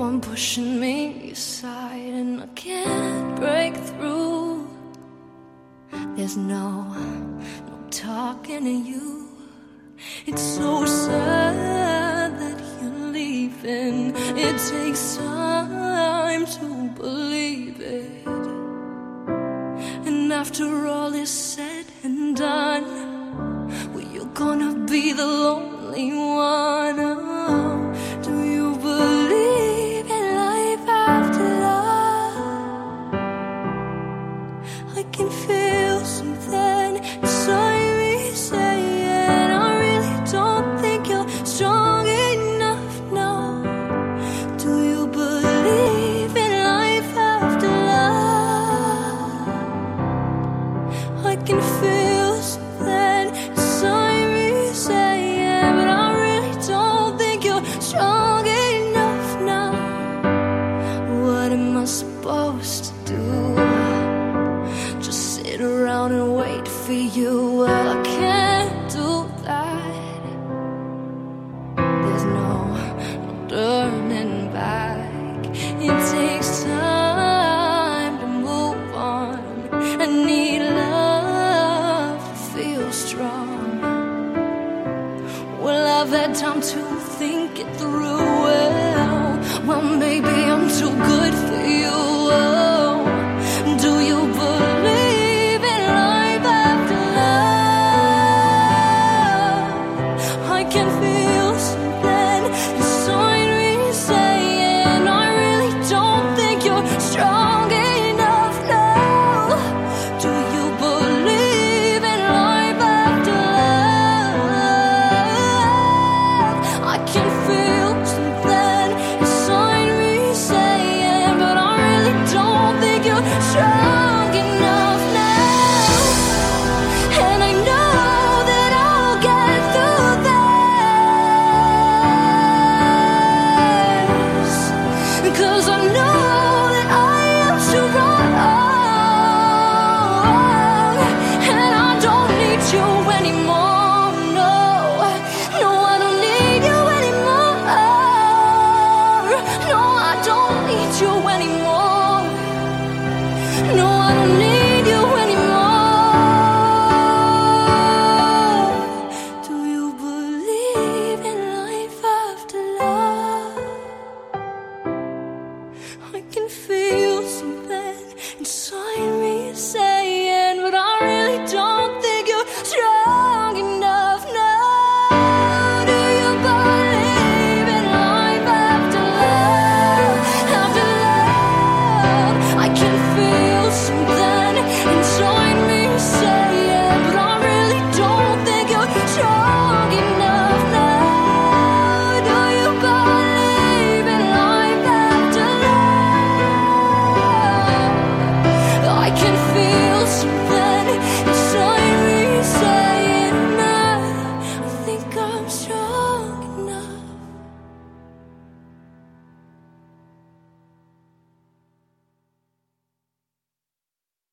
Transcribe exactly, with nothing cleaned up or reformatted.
on pushing me aside, and I can't break through. There's no, no talking to you. It's so sad that you're leaving. It takes time to believe it. And after all is said and done, well, you're gonna be the lonely one. Oh, do you believe in life after love? I can feel something inside me saying, I really don't think you're strong enough now. Do you believe in life after love? I can feel something inside me saying, but I really don't think you're strong enough now. What am I supposed to do? Just sit around and wait for you? Well, I can't do that. There's no, no turning back. It takes time to move on. I need love to feel strong. Well, I've had time to think it through. Well, well, maybe I'm too good for you. Oh,